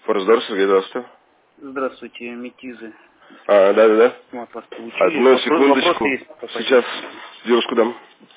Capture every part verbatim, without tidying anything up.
Форсдор, Сергей, здравствуйте. Здравствуйте, Метизы. А, да-да-да. Мы от вас получили. Одну Вопрос, секундочку. вопросы есть по Сейчас девушку дам.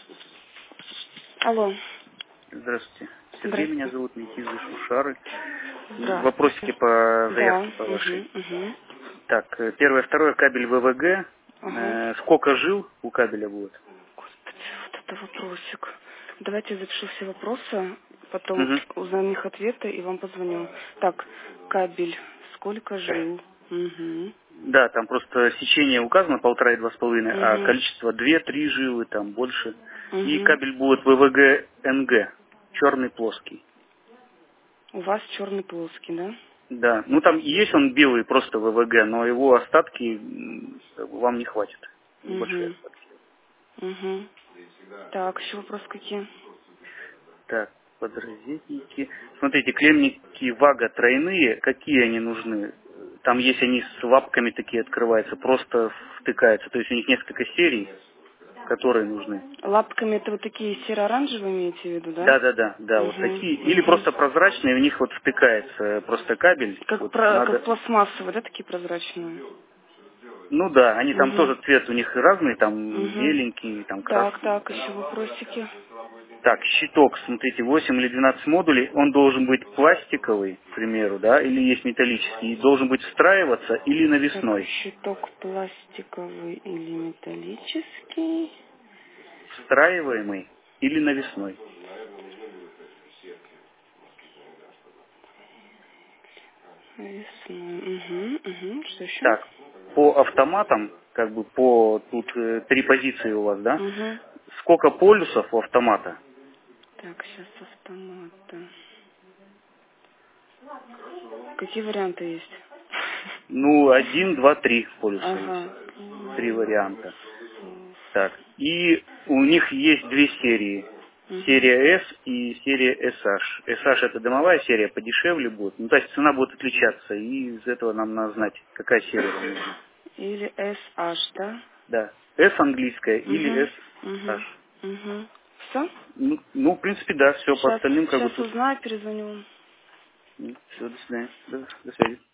Алло. Здравствуйте. Сергей Здравствуйте. меня зовут, Метизы Шушары. Здравствуйте. Вопросики по Да. заявке по вашей. Угу, угу. Так, э, первое, второе, кабель ВВГ. Ага. Э, сколько жил у кабеля будет? Господи, вот это вопросик. Давайте я запишу все вопросы, потом Угу. узнаем их ответы и вам позвоню. Так, кабель. Сколько жил? Угу. Да, там просто сечение указано полтора и два с половиной, а Угу. количество две-три жилы, там больше. И Угу. кабель будет ВВГ НГ, черный плоский. У вас черный плоский, да? Да, ну там есть он белый, просто ВВГ, но его остатки м, вам не хватит. Большие Угу. остатки. Угу. Так, еще вопросы какие? Так, подрозетники. Смотрите, клемники Вага тройные, какие они нужны? Там есть они с лапками такие открываются, просто втыкаются. То есть у них несколько серий, которые нужны. Лапками это вот такие серо-оранжевые имеете в виду, да? Да, да, да, да, вот Угу. такие. Или Угу. просто прозрачные, у них вот втыкается просто кабель. Как, Вот про, как надо. пластмассовые, да, такие прозрачные? Ну да, они там Угу. тоже цвет у них разный, там Угу. беленький, там Так, красный. так, еще вопросики. Так, щиток, смотрите, восемь или двенадцать модулей, он должен быть пластиковый, к примеру, да, или есть металлический, и должен быть встраиваться или Так, навесной. щиток пластиковый или металлический? Встраиваемый или навесной. Весной. Угу, угу. Что еще? Так, по автоматам, как бы по, тут э, три позиции у вас, да? Угу. Сколько полюсов у автомата? Так, сейчас автомата. Какие варианты есть? Ну, один, два, три полюса есть. Ага. Три варианта. Так, и у них есть две серии. Угу. Серия S и серия эс эйч. эс эйч это дымовая серия, подешевле будет. Ну, то есть цена будет отличаться, и из этого нам надо знать, какая серия вам нужна. Или эс аш, да? Да. S английская или Угу. эс эйч. Угу. Угу. Все? Ну, ну, в принципе, да, все, по Сейчас, остальным как бы сейчас тут. узнаю, перезвоню. Все, до свидания. До, до связи.